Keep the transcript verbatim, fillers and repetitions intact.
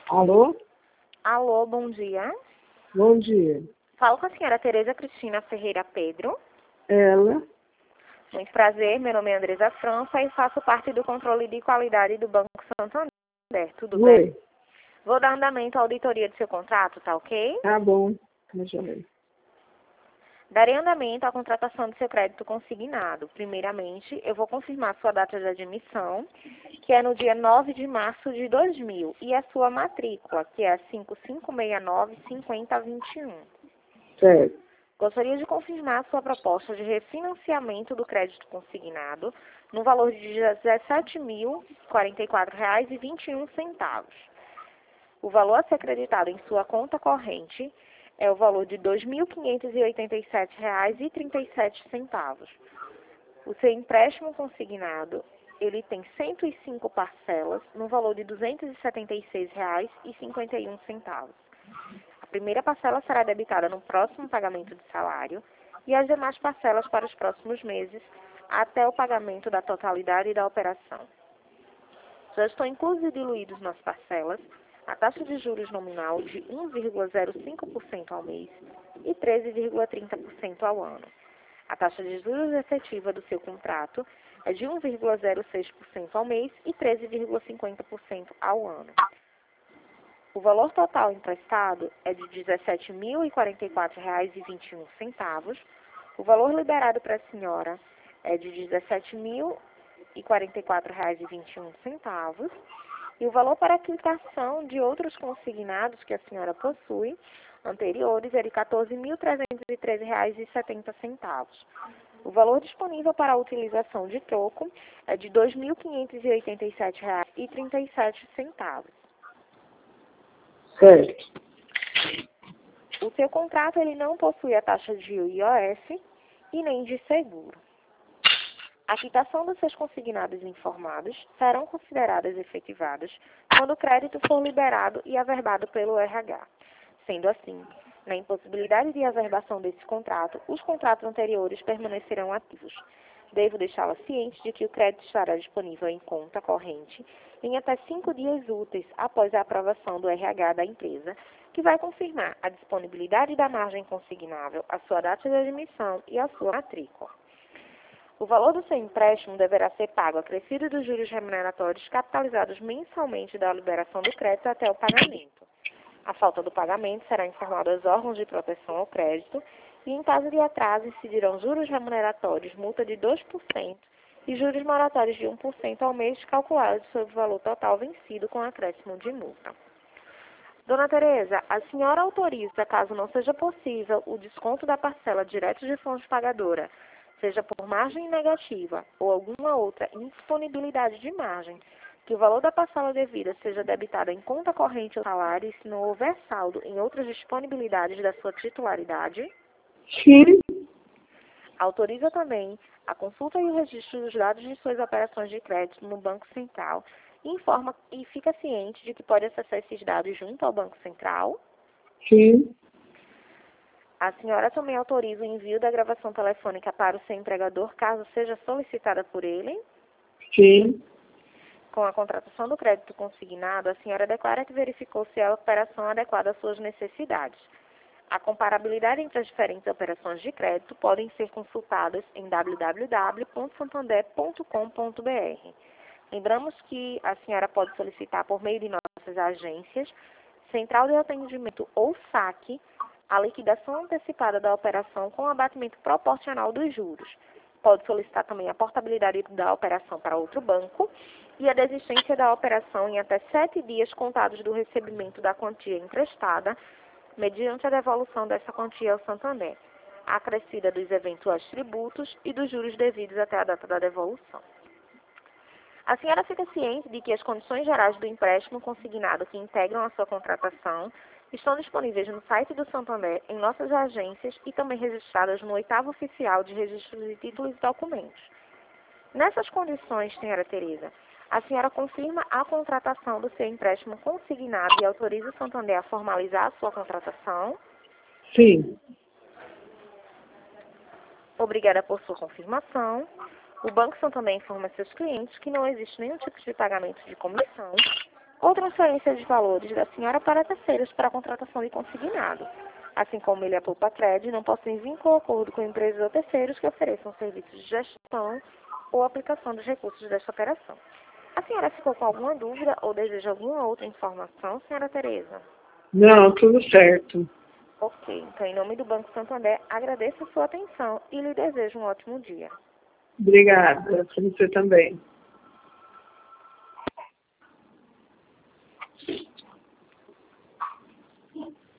Alô? Alô, bom dia. Bom dia. Falo com a senhora Tereza Cristina Ferreira Pedro. Ela? Muito prazer, meu nome é Andresa França e faço parte do controle de qualidade do Banco Santander. Tudo Oi. bem? Vou dar andamento à auditoria do seu contrato, tá ok? Tá bom. Deixa eu ver. Darei andamento à contratação do seu crédito consignado. Primeiramente, eu vou confirmar sua data de admissão, que é no dia nove de março de dois mil, e a sua matrícula, que é a cinco cinco seis nove, cinco zero dois um. Certo. Gostaria de confirmar sua proposta de refinanciamento do crédito consignado no valor de dezessete mil e quarenta e quatro reais e vinte e um centavos. O valor a ser acreditado em sua conta corrente é o valor de dois mil quinhentos e oitenta e sete reais e trinta e sete centavos. O seu empréstimo consignado, ele tem cento e cinco parcelas no valor de duzentos e setenta e seis reais e cinquenta e um centavos. A primeira parcela será debitada no próximo pagamento de salário e as demais parcelas para os próximos meses, até o pagamento da totalidade da operação. Já estão inclusos e diluídos nas parcelas a taxa de juros nominal de um vírgula zero cinco por cento ao mês e treze vírgula trinta por cento ao ano. A taxa de juros efetiva do seu contrato é de um vírgula zero seis por cento ao mês e treze vírgula cinquenta por cento ao ano. O valor total emprestado é de dezessete mil e quarenta e quatro reais e vinte e um centavos. O valor liberado para a senhora é de dezessete mil e quarenta e quatro reais e vinte e um centavos. E o valor para a quitação de outros consignados que a senhora possui, anteriores, é de quatorze mil trezentos e treze reais e setenta centavos. O valor disponível para a utilização de troco é de dois mil quinhentos e oitenta e sete reais e trinta e sete centavos. Certo. O seu contrato ele não possui a taxa de I O F e nem de seguro. A quitação dos seus consignados informados serão consideradas efetivadas quando o crédito for liberado e averbado pelo R H. Sendo assim, na impossibilidade de averbação desse contrato, os contratos anteriores permanecerão ativos. Devo deixá-la ciente de que o crédito estará disponível em conta corrente em até cinco dias úteis após a aprovação do R H da empresa, que vai confirmar a disponibilidade da margem consignável, a sua data de admissão e a sua matrícula. O valor do seu empréstimo deverá ser pago acrescido dos juros remuneratórios capitalizados mensalmente da liberação do crédito até o pagamento. A falta do pagamento será informada aos órgãos de proteção ao crédito e, em caso de atraso, incidirão juros remuneratórios, multa de dois por cento e juros moratórios de um por cento ao mês calculados sobre o valor total vencido com acréscimo de multa. Dona Tereza, a senhora autoriza, caso não seja possível, o desconto da parcela direto de fonte pagadora, seja por margem negativa ou alguma outra indisponibilidade de margem, que o valor da parcela devida seja debitado em conta corrente ou salário e se não houver saldo em outras disponibilidades da sua titularidade? Sim. Autoriza também a consulta e o registro dos dados de suas operações de crédito no Banco Central e informa e fica ciente de que pode acessar esses dados junto ao Banco Central? Sim. A senhora também autoriza o envio da gravação telefônica para o seu empregador, caso seja solicitada por ele? Sim. Com a contratação do crédito consignado, a senhora declara que verificou se é a operação adequada às suas necessidades. A comparabilidade entre as diferentes operações de crédito podem ser consultadas em w w w ponto santander ponto com ponto b r. Lembramos que a senhora pode solicitar por meio de nossas agências, Central de Atendimento ou saque, a liquidação antecipada da operação com abatimento proporcional dos juros. Pode solicitar também a portabilidade da operação para outro banco e a desistência da operação em até sete dias contados do recebimento da quantia emprestada, mediante a devolução dessa quantia ao Santander, a acrescida dos eventuais tributos e dos juros devidos até a data da devolução. A senhora fica ciente de que as condições gerais do empréstimo consignado que integram a sua contratação estão disponíveis no site do Santander, em nossas agências e também registradas no oitavo oficial de registros de títulos e documentos. Nessas condições, senhora Tereza, a senhora confirma a contratação do seu empréstimo consignado e autoriza o Santander a formalizar a sua contratação? Sim. Obrigada por sua confirmação. O Banco Santander informa seus clientes que não existe nenhum tipo de pagamento de comissão, ou transferência de valores da senhora para terceiros para a contratação de consignado, assim como ele, a Poupa-Cred, não possuem vínculo ou acordo com empresas ou terceiros que ofereçam serviços de gestão ou aplicação dos recursos desta operação. A senhora ficou com alguma dúvida ou deseja alguma outra informação, senhora Tereza? Não, tudo certo. Ok, então em nome do Banco Santander, agradeço a sua atenção e lhe desejo um ótimo dia. Obrigada. Para você também.